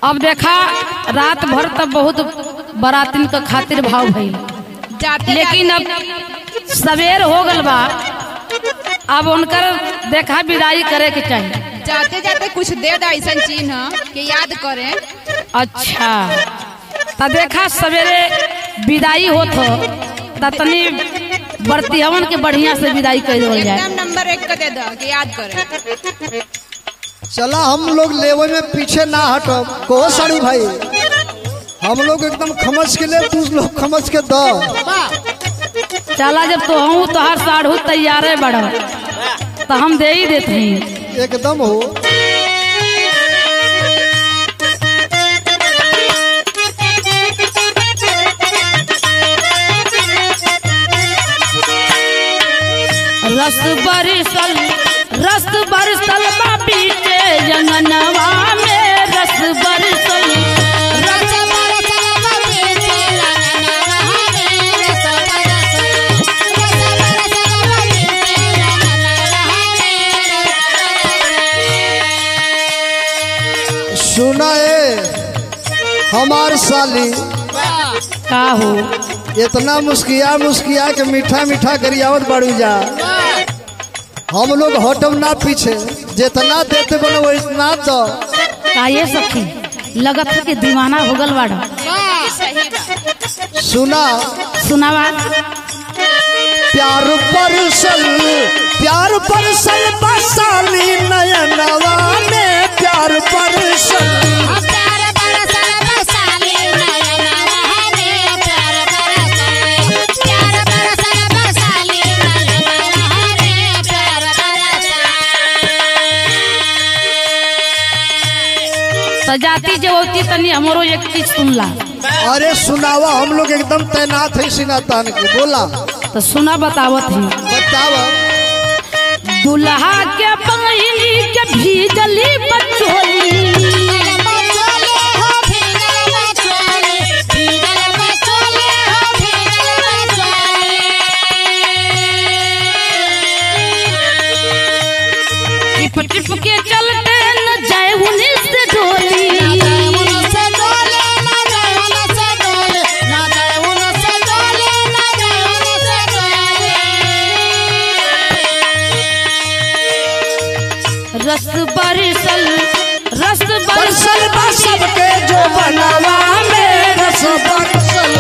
अब देखा रात भर तब बहुत बरातिन का खातिर भाव भइल, लेकिन अब सवेर हो गल बा, अब उनकर देखा विदाई करे के चाहिए। जाते जाते कुछ दे दा ऐसा चिन्ह के याद करें। अच्छा तो देखा सवेरे विदाई होत हो तनी बरतिहवन के बढ़िया से विदाई कर देवल जाए। एकदम नंबर 1 का दे दो कि याद करें। चला हम लोग लेवे में पीछे ना हटो को साड़ी भाई, हम लोग एकदम खमच के ले, तू लोग खमच के दो। चला जब तो हूँ तोहर साढ़ू तैयार बड़ा तो हम दे ही देते हैं एकदम हो। रस बरसल बा पीछे जंगनवा में, रस बरसल सुना हमार साली का हो, इतना मुस्किया मुस्किया के मीठा मीठा गरियावत बाड़ू जा, हम लोग हटम ना पीछे, जितना देते बनो इतना तो का ये सखी लगत है कि दीवाना हो गल बाड़ा। सुना सुनावा प्यार परसल बसाली नयनवा में, प्यार परसल सजाती जवती तनी हमरो एक चीज सुनला। अरे सुनावा, हम लोग एकदम तैनात है सीना तान के, बोला तो सुना बतावत है। बतावा दुल्हा के बंगली के भीजली बचोली, टिप टिप के चलते न जाए उन्हीं से डोली, रस बरसल बसल के जो बनावा में, रस बरसल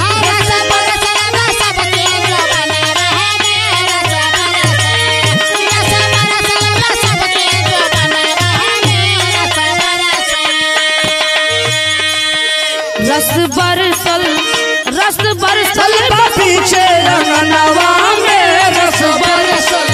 रस बरसल पीछे रंगनवा में, रस बरसल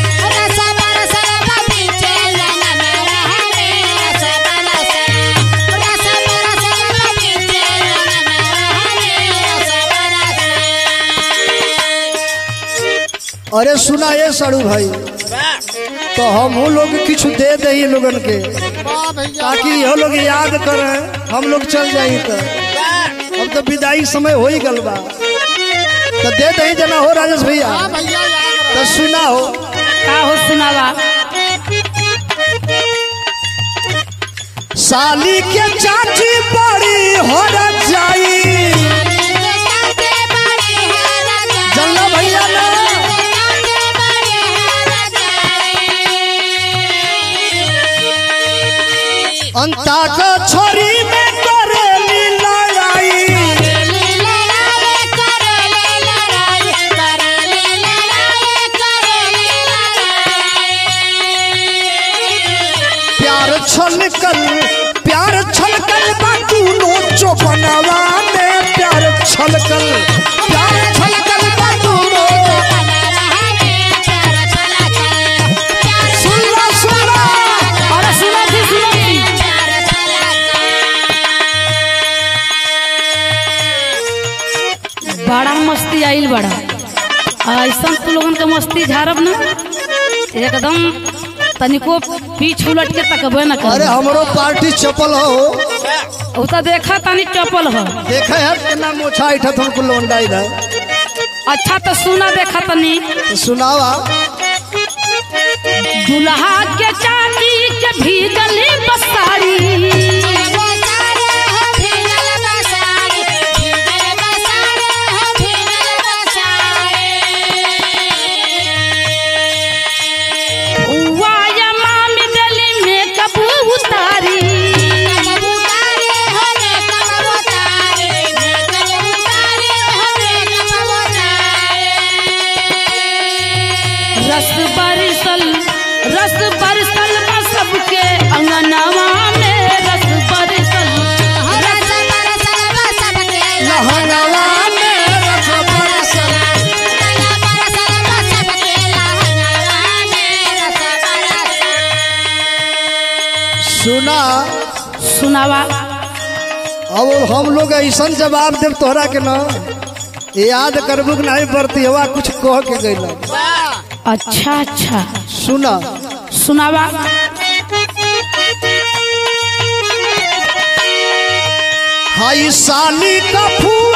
अरे सुना ये साड़ू भाई, तो हम लोग कुछ दे दे लोगन के, ताकि ये लोग याद करें, हम लोग चल जाई तो अब तो विदाई समय हो ही गल बा, तो दे दे जना हो राजेश भैया। तो सुना हो का हो, सुनावा साली के चाची बड़ी हो जाई, जल्ला भैया ना अंता का छोरी में करेली लड़ाई, प्यार छलकल बातू नोचो बनवा में, प्यार छलकल बातू सुना अरे सुना थी बड़ा मस्ती आइल बड़ा, ऐसा तू लोगन के मस्ती झारब ना एकदम तनिको पीछ उलट के तकबे न कर। अरे हमरो पार्टी चपल हो, तो देखा तनी चपल हो, देखा है कितना मोछा इठा तुमको लोंडा इधर। अच्छा तो सुना देखा तनी, तो सुनावा दुल्हा के चांदी के भीजली बसारी, बरसल रस बरसल बा सबके अंगनवा में रस बरसल लहंगवा में रस बरसल। सुना सुनावा। अब हम लोग ऐसा जवाब देव तोहरा के ना याद करबू कि नहीं बरती हवा कुछ कह के गइल। अच्छा अच्छा सुना सुनावा। हाई साली का फूल